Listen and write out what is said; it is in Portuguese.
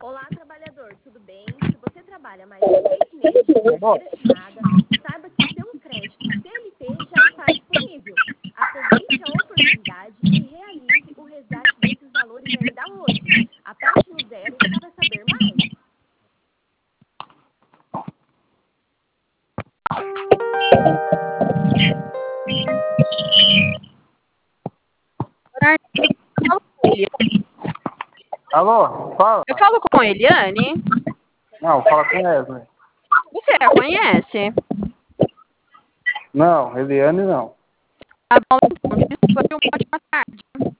Olá, trabalhador, tudo bem? Se você trabalha mais de 6 meses de carteira assinada, saiba que o seu crédito CLT já está disponível. Aproveite a oportunidade e realize o resgate desses valores ainda hoje. Aperte no 0 para saber mais. Alô, fala. Eu falo com a Eliane. Não, fala com Wesley. Você a conhece? Não, Eliane não. Tá bom, então. Desculpa, viu? Uma ótima tarde.